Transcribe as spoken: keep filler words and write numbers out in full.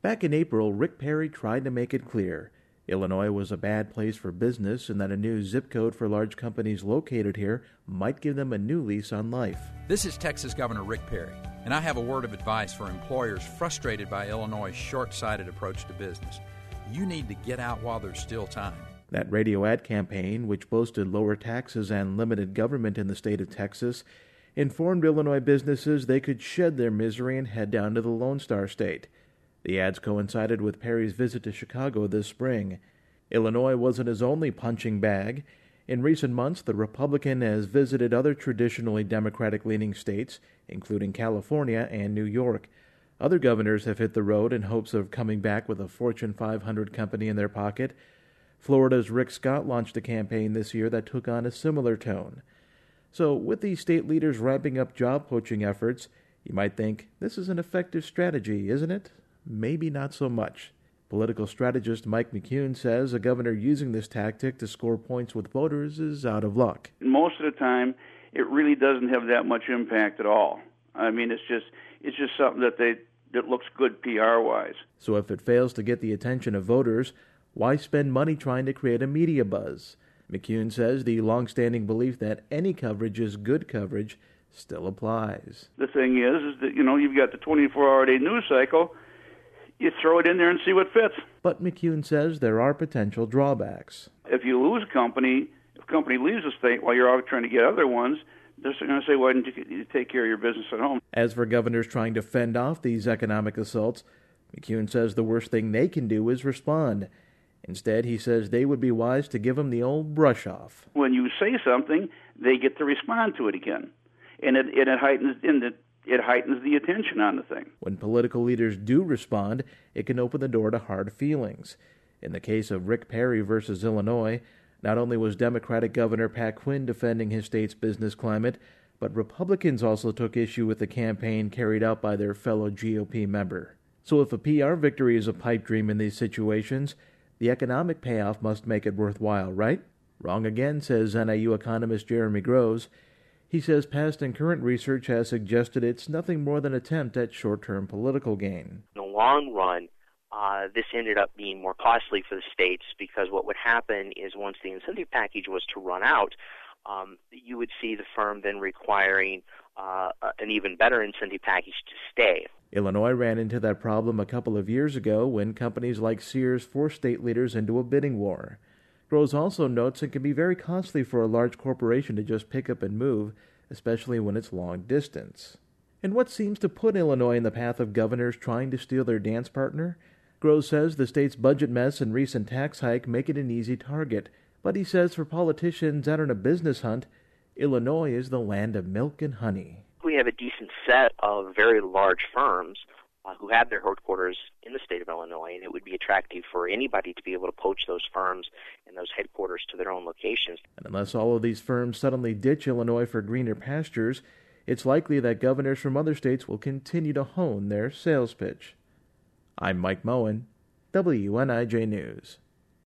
Back in April, Rick Perry tried to make it clear Illinois was a bad place for business and that a new zip code for large companies located here might give them a new lease on life. This is Texas Governor Rick Perry, and I have a word of advice for employers frustrated by Illinois' short-sighted approach to business. You need to get out while there's still time. That radio ad campaign, which boasted lower taxes and limited government in the state of Texas, informed Illinois businesses they could shed their misery and head down to the Lone Star State. The ads coincided with Perry's visit to Chicago this spring. Illinois wasn't his only punching bag. In recent months, the Republican has visited other traditionally Democratic-leaning states, including California and New York. Other governors have hit the road in hopes of coming back with a Fortune five hundred company in their pocket. Florida's Rick Scott launched a campaign this year that took on a similar tone. So, with these state leaders ramping up job poaching efforts, you might think this is an effective strategy, isn't it? Maybe not so much. Political strategist Mike McCune says a governor using this tactic to score points with voters is out of luck. Most of the time, it really doesn't have that much impact at all. I mean, it's just it's just something that they that looks good P R-wise. So if it fails to get the attention of voters, why spend money trying to create a media buzz? McCune says the long-standing belief that any coverage is good coverage still applies. The thing is, is that, you know, you've got the twenty-four hour a day news cycle. You throw it in there and see what fits. But McCune says there are potential drawbacks. If you lose a company, if a company leaves the state while you're out trying to get other ones, they're going to say, why didn't you take care of your business at home? As for governors trying to fend off these economic assaults, McCune says the worst thing they can do is respond. Instead, he says they would be wise to give them the old brush off. When you say something, they get to respond to it again. And it, and it heightens in the It heightens the attention on the thing. When political leaders do respond, it can open the door to hard feelings. In the case of Rick Perry versus Illinois, not only was Democratic Governor Pat Quinn defending his state's business climate, but Republicans also took issue with the campaign carried out by their fellow G O P member. So if a P R victory is a pipe dream in these situations, the economic payoff must make it worthwhile, right? Wrong again, says N I U economist Jeremy Groves. He says past and current research has suggested it's nothing more than an attempt at short-term political gain. In the long run, uh, this ended up being more costly for the states because what would happen is once the incentive package was to run out, um, you would see the firm then requiring uh, an even better incentive package to stay. Illinois ran into that problem a couple of years ago when companies like Sears forced state leaders into a bidding war. Groves also notes it can be very costly for a large corporation to just pick up and move, especially when it's long distance. And what seems to put Illinois in the path of governors trying to steal their dance partner? Groves says the state's budget mess and recent tax hike make it an easy target, but he says for politicians out on a business hunt, Illinois is the land of milk and honey. We have a decent set of very large firms uh, who have their headquarters in the state of Illinois, and it would be attractive for anybody to be able to poach those firms and those headquarters to their own locations. And unless all of these firms suddenly ditch Illinois for greener pastures, it's likely that governors from other states will continue to hone their sales pitch. I'm Mike Moen, W N I J News.